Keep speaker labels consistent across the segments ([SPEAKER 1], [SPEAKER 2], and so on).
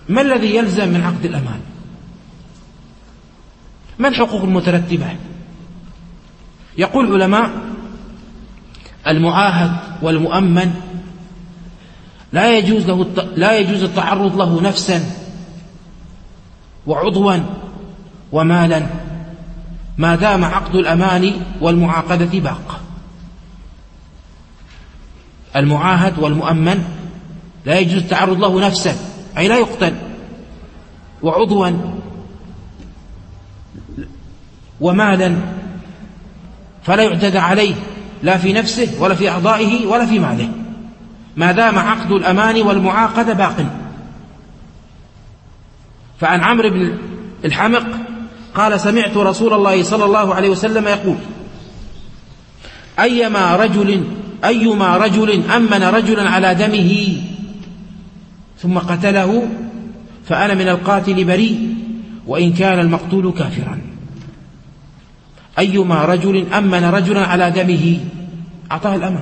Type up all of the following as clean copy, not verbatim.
[SPEAKER 1] ما الذي يلزم من عقد الأمان؟ ما الحقوق المترتبة؟ يقول العلماء: المعاهد والمؤمن لا يجوز التعرض له نفسا وعضوا ومالا ما دام عقد الأمان والمعاقدة باق. المعاهد والمؤمن لا يجوز التعرض له نفسا، أي لا يقتل، وعضوا ومالا فلا يعتدى عليه لا في نفسه ولا في أعضائه ولا في ماله ما دام عقد الأمان والمعاقدة باق. فعن عمرو بن الحمق قال: سمعت رسول الله صلى الله عليه وسلم يقول: أيما رجل أمن رجلا على دمه ثم قتله فأنا من القاتل بريء وإن كان المقتول كافرا. أيما رجل أمن رجلا على دمه، أعطاه الأمان،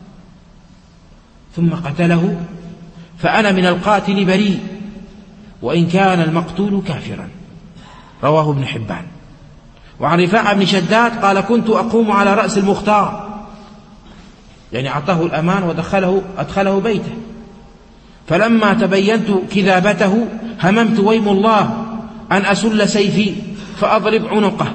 [SPEAKER 1] ثم قتله فأنا من القاتل بريء وإن كان المقتول كافرا. رواه ابن حبان. وعن رفاعة بن شداد قال: كنت أقوم على رأس المختار، يعني أعطاه الأمان أدخله بيته، فلما تبينت كذابته هممت ويم الله أن أسل سيفي فأضرب عنقه.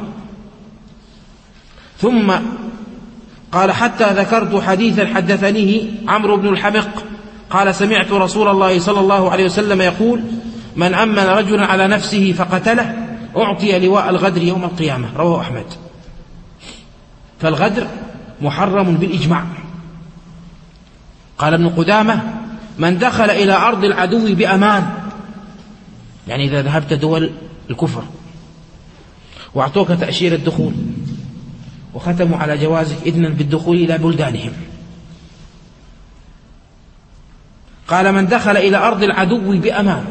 [SPEAKER 1] ثم قال: حتى ذكرت حديثا حدثنيه عمرو بن الحمق قال: سمعت رسول الله صلى الله عليه وسلم يقول: من أمن رجلا على نفسه فقتله أعطي لواء الغدر يوم القيامة. رواه أحمد. فالغدر محرم بالإجماع. قال ابن قدامة: من دخل إلى أرض العدو بأمان، يعني إذا ذهبت دول الكفر وأعطوك تأشيرة الدخول وختموا على جوازك إذنا بالدخول إلى بلدانهم. قال: من دخل إلى أرض العدو بأمان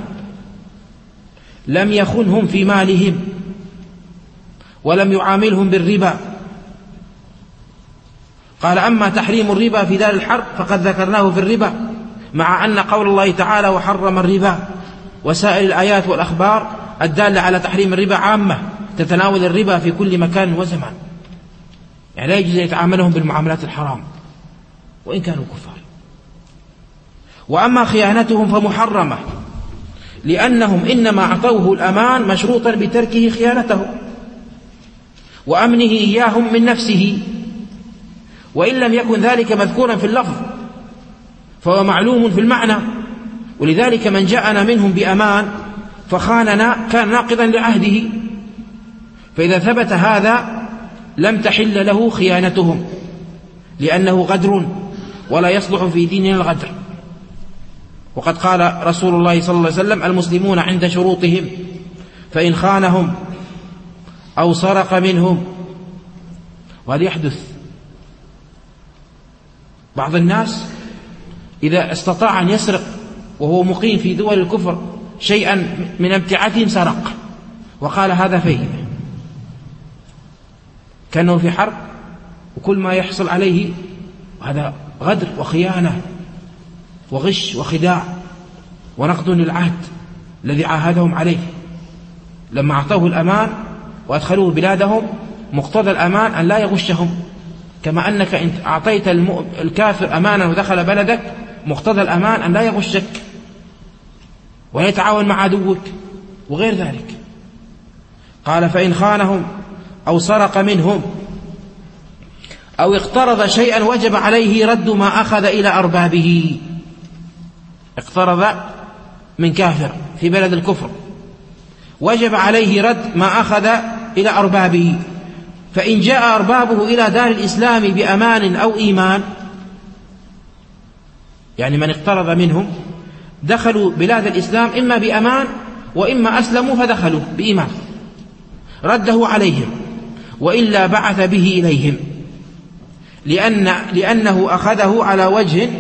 [SPEAKER 1] لم يخنهم في مالهم ولم يعاملهم بالربا. قال: أما تحريم الربا في دار الحرب فقد ذكرناه في الربا، مع أن قول الله تعالى: وحرم الربا، وسائر الآيات والأخبار الدالة على تحريم الربا عامة تتناول الربا في كل مكان وزمان، يعني لا يجوز يتعاملهم بالمعاملات الحرام وإن كانوا كفار. وأما خيانتهم فمحرمة، لأنهم إنما أعطوه الأمان مشروطا بتركه خيانته وأمنه إياهم من نفسه، وإن لم يكن ذلك مذكورا في اللفظ فهو معلوم في المعنى. ولذلك من جاءنا منهم بأمان فخاننا كان ناقضا لعهده، فإذا ثبت هذا لم تحل له خيانتهم، لأنه غدر ولا يصلح في ديننا الغدر. وقد قال رسول الله صلى الله عليه وسلم: المسلمون عند شروطهم، فإن خانهم أو سرق منهم. وهذا يحدث. بعض الناس إذا استطاع أن يسرق وهو مقيم في دول الكفر شيئا من امتعتهم سرق وقال هذا فيه، كأنه في حرب وكل ما يحصل عليه. هذا غدر وخيانة وغش وخداع ونقض للعهد الذي عاهدهم عليه. لما أعطوه الأمان وأدخلوه بلادهم مقتضى الأمان أن لا يغشهم، كما أنك إن أعطيت الكافر أمانا ودخل بلدك مقتضى الأمان أن لا يغشك ويتعاون مع عدوك وغير ذلك. قال: فإن خانهم أو سرق منهم أو اقترض شيئا وجب عليه رد ما أخذ إلى أربابه. اقترض من كافر في بلد الكفر وجب عليه رد ما أخذ إلى أربابه، فإن جاء أربابه إلى دار الإسلام بأمان أو إيمان، يعني من اقترض منهم دخلوا بلاد الإسلام إما بأمان وإما أسلموا فدخلوا بإيمان، رده عليهم، وإلا بعث به إليهم، لأنه أخذه على وجه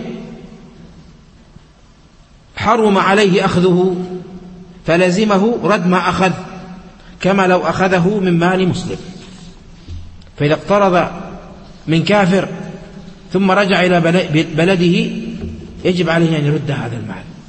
[SPEAKER 1] حرم عليه أخذه، فلزمه رد ما أخذ كما لو أخذه من مال مسلم. فإذا اقترض من كافر ثم رجع إلى بلده يجب عليه أن يرد هذا المال.